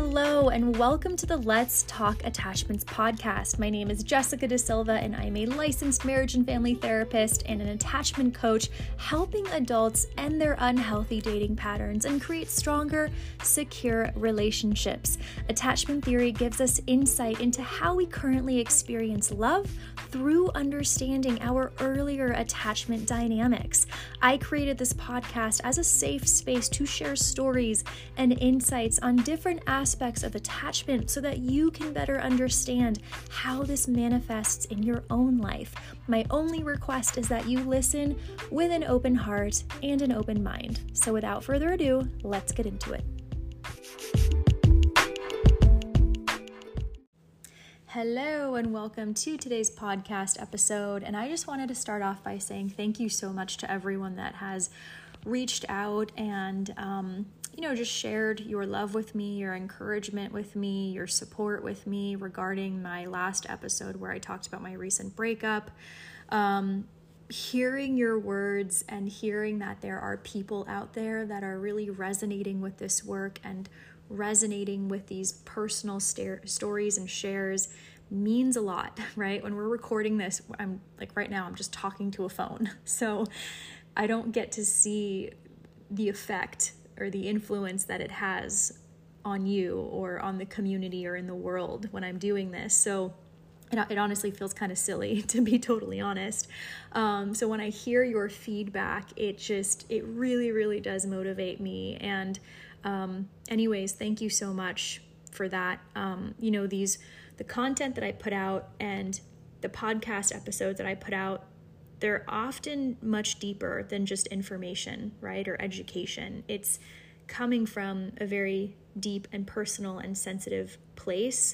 Hello, and welcome to the Let's Talk Attachments podcast. My name is Jessica Da Silva, and I'm a licensed marriage and family therapist and an attachment coach, helping adults end their unhealthy dating patterns and create stronger, secure relationships. Attachment theory gives us insight into how we currently experience love through understanding our earlier attachment dynamics. I created this podcast as a safe space to share stories and insights on different aspects of attachment so that you can better understand how this manifests in your own life. My only request is that you listen with an open heart and an open mind. So without further ado, let's get into it. Hello and welcome to today's podcast episode. And I just wanted to start off by saying thank you so much to everyone that has reached out and just shared your love with me, your encouragement with me, your support with me regarding my last episode where I talked about my recent breakup. Hearing your words and hearing that there are people out there that are really resonating with this work and resonating with these personal stories and shares means a lot, right? When we're recording this, I'm like right now, I'm just talking to a phone. So I don't get to see the effect or the influence that it has on you or on the community or in the world when I'm doing this. So it honestly feels kind of silly, to be totally honest. So when I hear your feedback, it really, really does motivate me. And anyways, thank you so much for that. The content that I put out and the podcast episodes that I put out, they're often much deeper than just information, right? Or education. It's coming from a very deep and personal and sensitive place.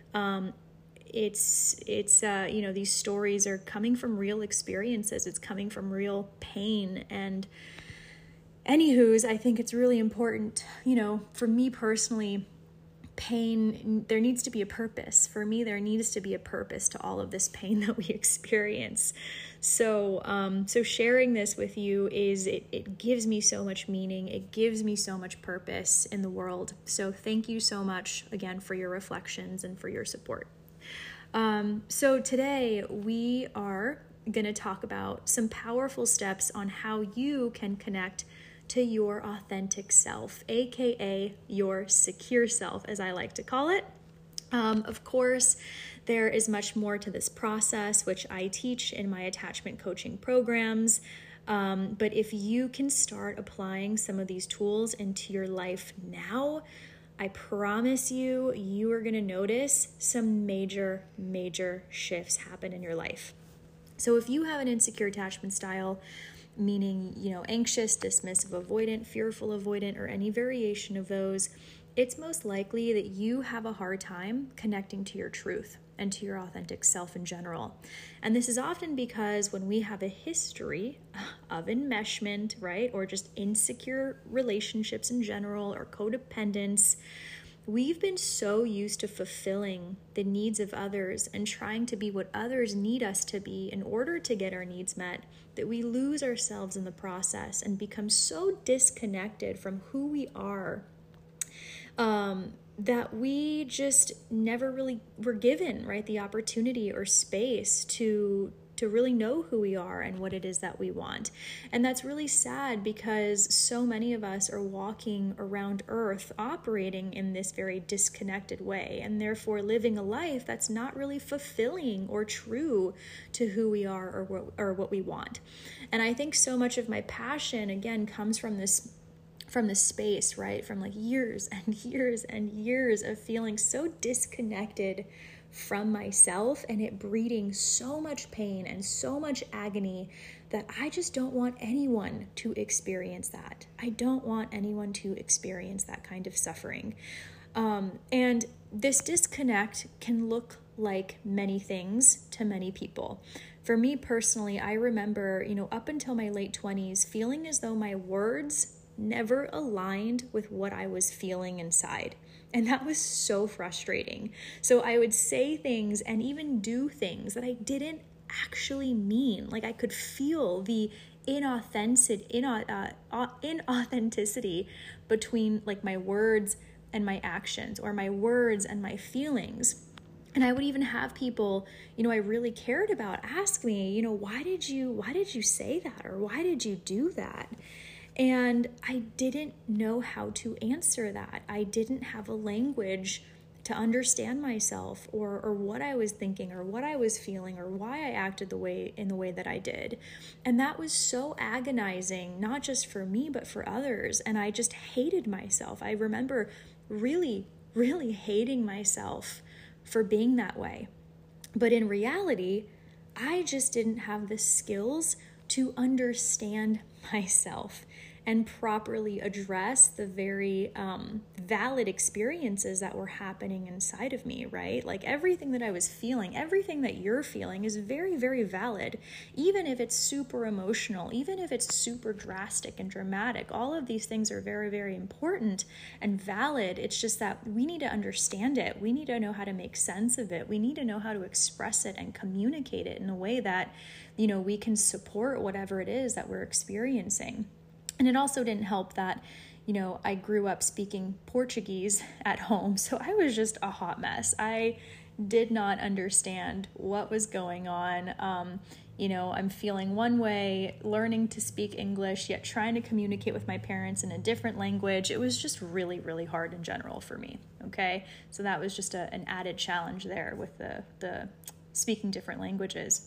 These stories are coming from real experiences. It's coming from real pain. And anywho's, I think it's really important, for me personally, pain, there needs to be a purpose. For me, there needs to be a purpose to all of this pain that we experience. So sharing this with you it gives me so much meaning. It gives me so much purpose in the world. So thank you so much again for your reflections and for your support. So today we are going to talk about some powerful steps on how you can connect to your authentic self, aka your secure self, as I like to call it. Of course, there is much more to this process, which I teach in my attachment coaching programs. But if you can start applying some of these tools into your life now, I promise you are going to notice some major, major shifts happen in your life. So if you have an insecure attachment style, meaning, anxious, dismissive, avoidant, fearful, avoidant, or any variation of those, it's most likely that you have a hard time connecting to your truth and to your authentic self in general. And this is often because when we have a history of enmeshment, right, or just insecure relationships in general, or codependence, we've been so used to fulfilling the needs of others and trying to be what others need us to be in order to get our needs met that we lose ourselves in the process and become so disconnected from who we are that we just never really were given, right, the opportunity or space to really know who we are and what it is that we want. And that's really sad because so many of us are walking around Earth operating in this very disconnected way and therefore living a life that's not really fulfilling or true to who we are or what we want. And I think so much of my passion, again, comes from this space, right? From like years and years and years of feeling so disconnected from myself and it breeding so much pain and so much agony that I just don't want anyone to experience that. I don't want anyone to experience that kind of suffering. And this disconnect can look like many things to many people. For me personally, I remember, up until my late 20s, feeling as though my words never aligned with what I was feeling inside. And that was so frustrating. So I would say things and even do things that I didn't actually mean. Like I could feel the inauthenticity between like my words and my actions, or my words and my feelings. And I would even have people, I really cared about ask me, why did you say that? Or why did you do that? And I didn't know how to answer that. I didn't have a language to understand myself or what I was thinking or what I was feeling or why I acted in the way that I did. And that was so agonizing, not just for me, but for others. And I just hated myself. I remember really, really hating myself for being that way. But in reality, I just didn't have the skills to understand myself and properly address the very valid experiences that were happening inside of me, right? Like everything that I was feeling, everything that you're feeling is very, very valid, even if it's super emotional, even if it's super drastic and dramatic. All of these things are very, very important and valid. It's just that we need to understand it. We need to know how to make sense of it. We need to know how to express it and communicate it in a way that, we can support whatever it is that we're experiencing. And it also didn't help that, I grew up speaking Portuguese at home, so I was just a hot mess. I did not understand what was going on. I'm feeling one way, learning to speak English, yet trying to communicate with my parents in a different language. It was just really, really hard in general for me, okay? So that was just an added challenge there with the speaking different languages.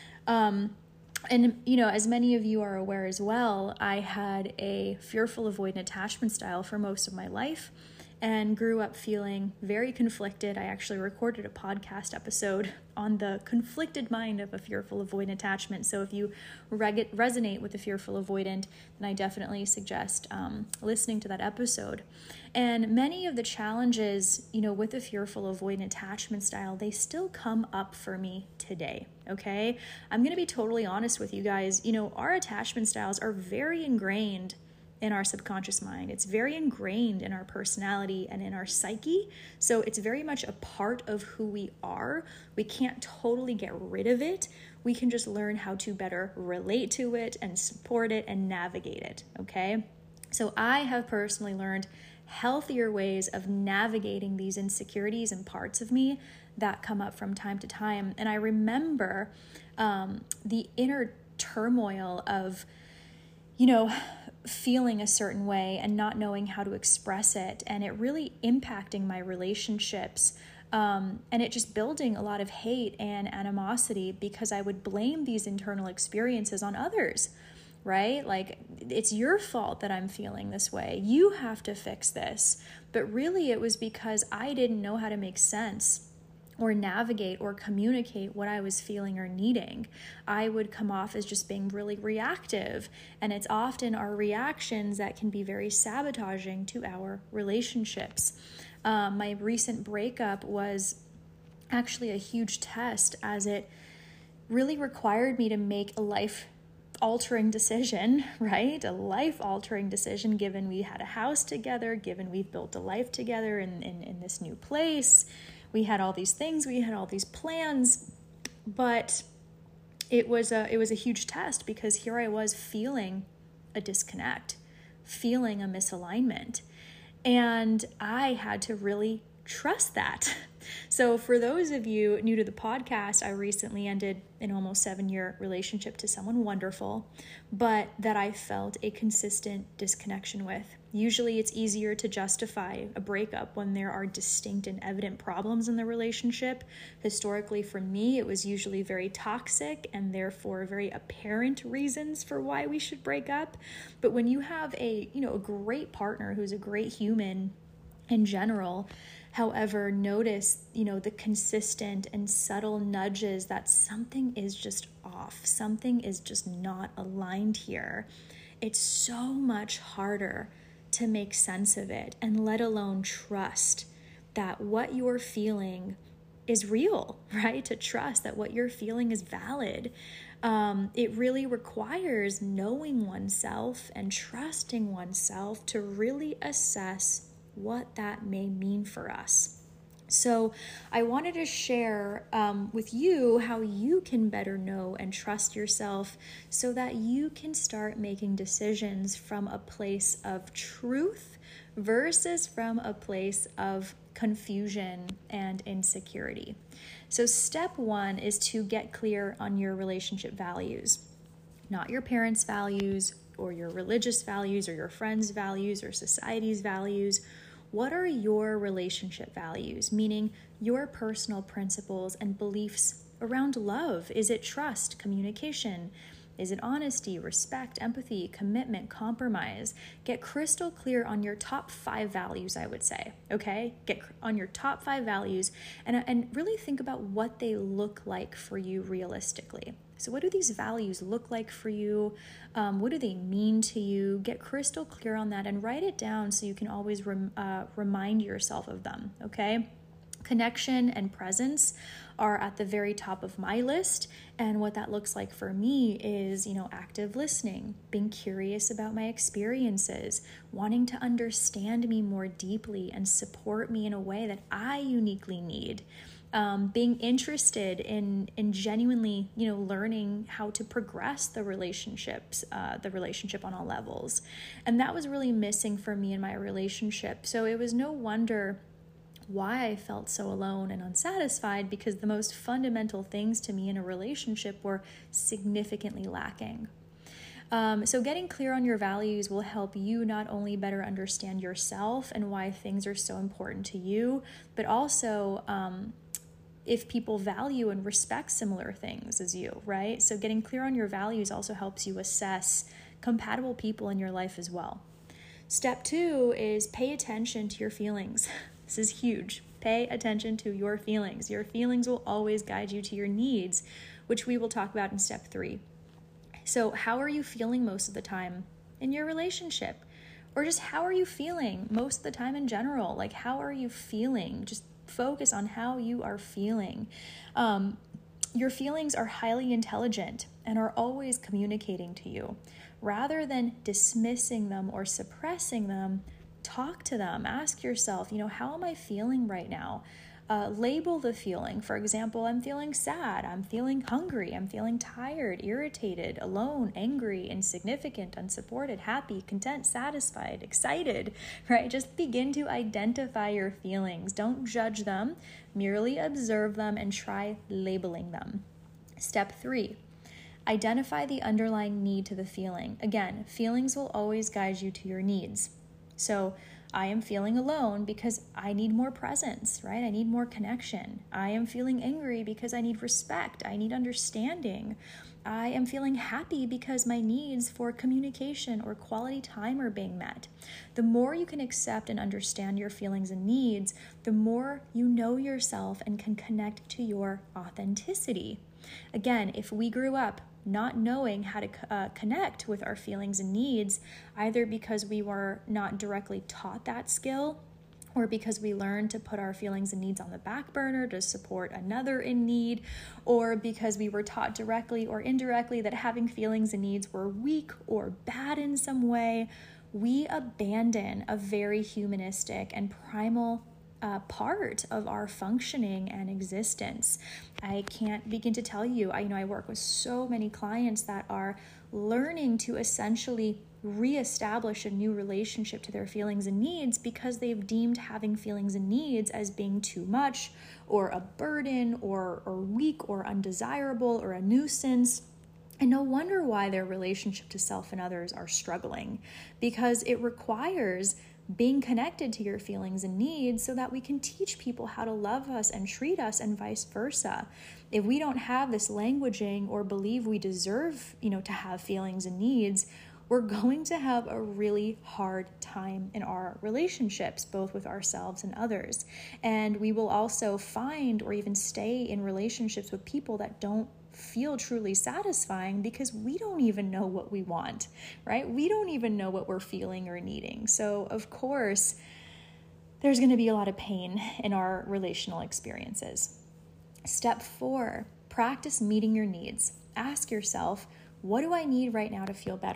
And, as many of you are aware as well, I had a fearful avoidant attachment style for most of my life and grew up feeling very conflicted. I actually recorded a podcast episode on the conflicted mind of a fearful avoidant attachment. So if you resonate with the fearful avoidant, then I definitely suggest listening to that episode. And many of the challenges, with the fearful avoidant attachment style, they still come up for me today, okay? I'm going to be totally honest with you guys. Our attachment styles are very ingrained in our subconscious mind. It's very ingrained in our personality and in our psyche. So it's very much a part of who we are. We can't totally get rid of it. We can just learn how to better relate to it and support it and navigate it, okay? So I have personally learned healthier ways of navigating these insecurities and parts of me that come up from time to time. And I remember the inner turmoil of, feeling a certain way and not knowing how to express it, and it really impacting my relationships, and it just building a lot of hate and animosity because I would blame these internal experiences on others, right? Like, it's your fault that I'm feeling this way. You have to fix this. But really it was because I didn't know how to make sense or navigate or communicate what I was feeling or needing. I would come off as just being really reactive, and it's often our reactions that can be very sabotaging to our relationships. My recent breakup was actually a huge test, as it really required me to make a life-altering decision, right? A life-altering decision, given we had a house together, given we've built a life together in this new place. We had all these things, we had all these plans, but it was a huge test, because here I was feeling a disconnect, feeling a misalignment, and I had to really trust that. So for those of you new to the podcast, I recently ended an almost 7-year relationship to someone wonderful, but that I felt a consistent disconnection with. Usually it's easier to justify a breakup when there are distinct and evident problems in the relationship. Historically, for me, it was usually very toxic and therefore very apparent reasons for why we should break up. But when you have a great partner who's a great human in general, however, notice, the consistent and subtle nudges that something is just off, something is just not aligned here, it's so much harder to make sense of it, and let alone trust that what you're feeling is real, right? To trust that what you're feeling is valid. It really requires knowing oneself and trusting oneself to really assess what that may mean for us. So I wanted to share with you how you can better know and trust yourself so that you can start making decisions from a place of truth versus from a place of confusion and insecurity. So step one is to get clear on your relationship values, not your parents' values or your religious values or your friends' values or society's values. What are your relationship values, meaning your personal principles and beliefs around love? Is it trust, communication? Is it honesty, respect, empathy, commitment, compromise? Get crystal clear on your top 5 values, I would say, okay? Get on your top 5 values and really think about what they look like for you realistically. So what do these values look like for you? What do they mean to you? Get crystal clear on that and write it down so you can always remind yourself of them, okay? Connection and presence are at the very top of my list. And what that looks like for me is, active listening, being curious about my experiences, wanting to understand me more deeply and support me in a way that I uniquely need. Being interested in genuinely, learning how to progress the relationship on all levels. And that was really missing for me in my relationship. So it was no wonder why I felt so alone and unsatisfied, because the most fundamental things to me in a relationship were significantly lacking. So getting clear on your values will help you not only better understand yourself and why things are so important to you, but also if people value and respect similar things as you, right? So getting clear on your values also helps you assess compatible people in your life as well. Step 2 is pay attention to your feelings. This is huge. Pay attention to your feelings. Your feelings will always guide you to your needs, which we will talk about in step 3. So how are you feeling most of the time in your relationship? Or just how are you feeling most of the time in general? Like, how are you feeling? Just focus on how you are feeling. Your feelings are highly intelligent and are always communicating to you. Rather than dismissing them or suppressing them, talk to them. Ask yourself, how am I feeling right now? Label the feeling. For example, I'm feeling sad. I'm feeling hungry. I'm feeling tired, irritated, alone, angry, insignificant, unsupported, happy, content, satisfied, excited, right? Just begin to identify your feelings. Don't judge them. Merely observe them and try labeling them. Step 3. Identify the underlying need to the feeling. Again, feelings will always guide you to your needs. So I am feeling alone because I need more presence, right? I need more connection. I am feeling angry because I need respect. I need understanding. I am feeling happy because my needs for communication or quality time are being met. The more you can accept and understand your feelings and needs, the more you know yourself and can connect to your authenticity. Again, if we grew up not knowing how to connect with our feelings and needs, either because we were not directly taught that skill or because we learned to put our feelings and needs on the back burner to support another in need, or because we were taught directly or indirectly that having feelings and needs were weak or bad in some way, we abandon a very humanistic and primal part of our functioning and existence. I can't begin to tell you, I work with so many clients that are learning to essentially reestablish a new relationship to their feelings and needs because they've deemed having feelings and needs as being too much or a burden or weak or undesirable or a nuisance. And no wonder why their relationship to self and others are struggling, because it requires being connected to your feelings and needs so that we can teach people how to love us and treat us and vice versa. If we don't have this languaging or believe we deserve, to have feelings and needs, we're going to have a really hard time in our relationships, both with ourselves and others. And we will also find or even stay in relationships with people that don't feel truly satisfying because we don't even know what we want, right? We don't even know what we're feeling or needing. So of course, there's going to be a lot of pain in our relational experiences. Step 4, practice meeting your needs. Ask yourself, what do I need right now to feel better?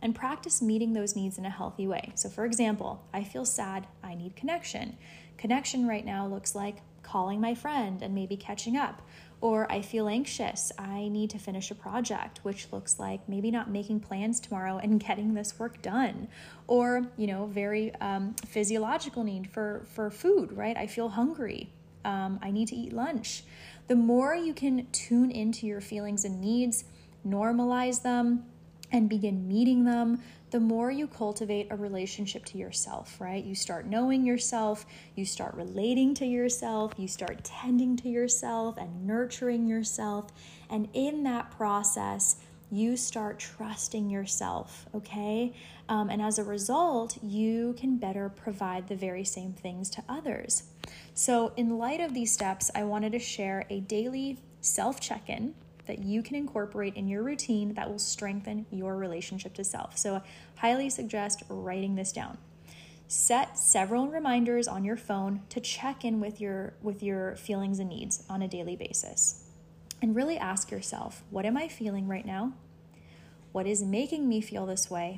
and practice meeting those needs in a healthy way. So for example, I feel sad, I need connection. Connection right now looks like calling my friend and maybe catching up. Or I feel anxious, I need to finish a project, which looks like maybe not making plans tomorrow and getting this work done. Or, very physiological need for food, right? I feel hungry, I need to eat lunch. The more you can tune into your feelings and needs, normalize them, and begin meeting them, the more you cultivate a relationship to yourself, right? You start knowing yourself, you start relating to yourself, you start tending to yourself and nurturing yourself. And in that process, you start trusting yourself, okay? And as a result, you can better provide the very same things to others. So in light of these steps, I wanted to share a daily self-check-in that you can incorporate in your routine that will strengthen your relationship to self. So I highly suggest writing this down. Set several reminders on your phone to check in with your feelings and needs on a daily basis. And really ask yourself, what am I feeling right now? What is making me feel this way?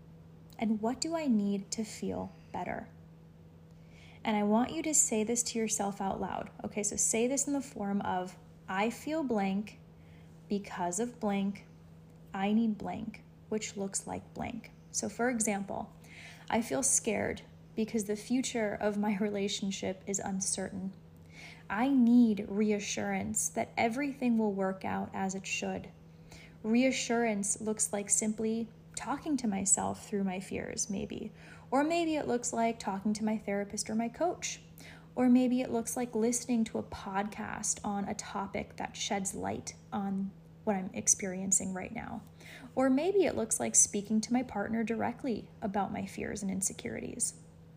And what do I need to feel better? And I want you to say this to yourself out loud. Okay, so say this in the form of, I feel blank because of blank, I need blank, which looks like blank. So for example, I feel scared because the future of my relationship is uncertain. I need reassurance that everything will work out as it should. Reassurance looks like simply talking to myself through my fears, maybe. Or maybe it looks like talking to my therapist or my coach. Or maybe it looks like listening to a podcast on a topic that sheds light on what I'm experiencing right now. Or maybe it looks like speaking to my partner directly about my fears and insecurities.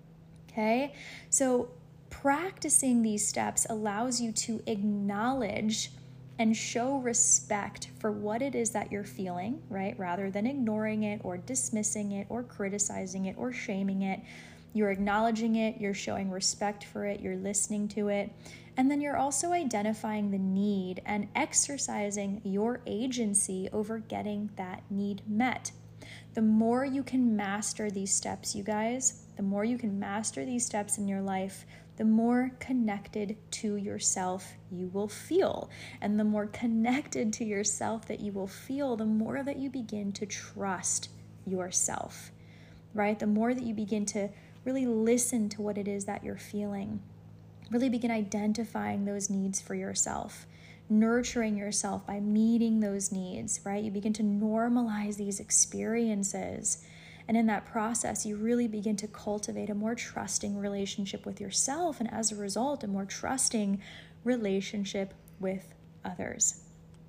Okay? So practicing these steps allows you to acknowledge and show respect for what it is that you're feeling, right? Rather than ignoring it or dismissing it or criticizing it or shaming it. You're acknowledging it, you're showing respect for it, you're listening to it, and then you're also identifying the need and exercising your agency over getting that need met. The more you can master these steps, you guys, the more you can master these steps in your life, the more connected to yourself you will feel. And the more connected to yourself that you will feel, the more that you begin to trust yourself, right? The more that you begin to really listen to what it is that you're feeling. Really begin identifying those needs for yourself, nurturing yourself by meeting those needs, right? You begin to normalize these experiences. And in that process, you really begin to cultivate a more trusting relationship with yourself. And as a result, a more trusting relationship with others.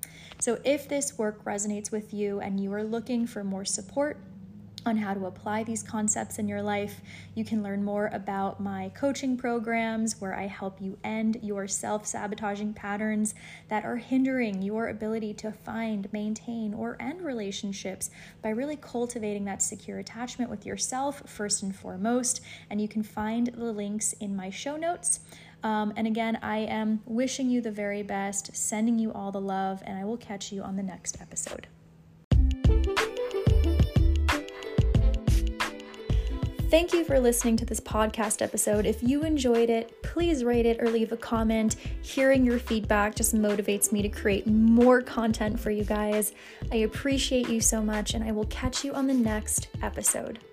So if this work resonates with you and you are looking for more support on how to apply these concepts in your life, you can learn more about my coaching programs where I help you end your self-sabotaging patterns that are hindering your ability to find, maintain, or end relationships by really cultivating that secure attachment with yourself first and foremost. And you can find the links in my show notes. And again, I am wishing you the very best, sending you all the love, and I will catch you on the next episode. Thank you for listening to this podcast episode. If you enjoyed it, please rate it or leave a comment. Hearing your feedback just motivates me to create more content for you guys. I appreciate you so much, and I will catch you on the next episode.